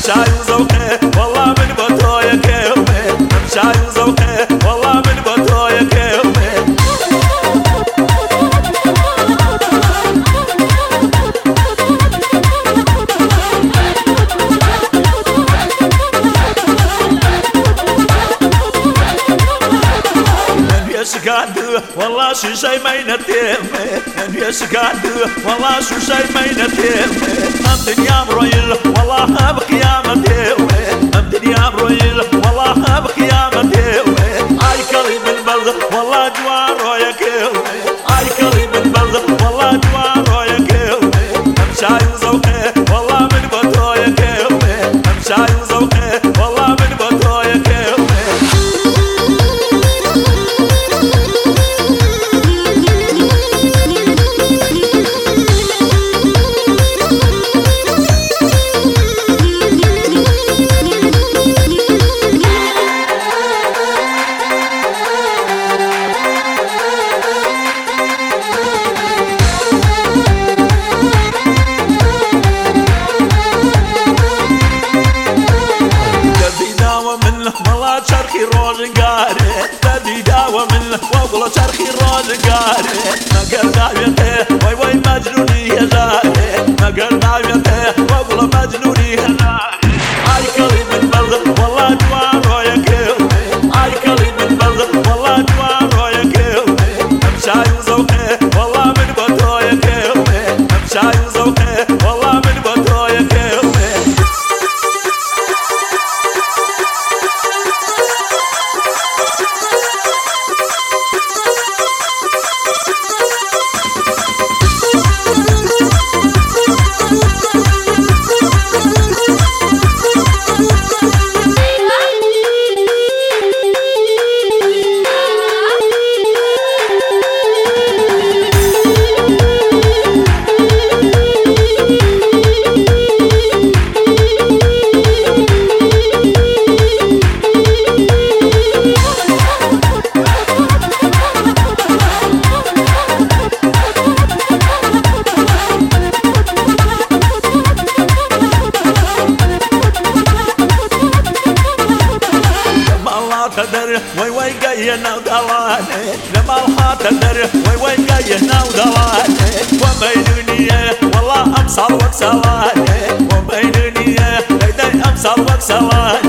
امشاي وذوقي والله من بطايا كومي امشاي وذوقي والله من بطايا كومي شقادو والله شو شي ما ينتمي من شقادو والله شو شي ما ينتمي ام دنيا مرويل والله بقيامتي ام دنيا مرويل والله بقيامتي اي كريم البلد والله جواره يا كومي اي كريم البلد والله جواره يا كومي امشاي وذوقي والله من بطايا كومي امشاي وذوقي والله من بطايا كومي والله شرخي روزقاري بدي داوى منه والله شرخي روزقاري ما قال داويته وي وي مجنوني يا زاري ما قال داويته والله مجنوني يا زاري اي كريم البلد والله جواره يا كومي اي كريم البلد والله جواره يا كومي امشاي وذوقي والله من بطايا كومي امشاي وذوقي والله من بطايا كومي تدر وي وي قينا ودلاني لما الحا تدر وي وي قينا ودلاني وبينوني والله امصر وكسلاني وبينوني ليدي امصر وكسلاني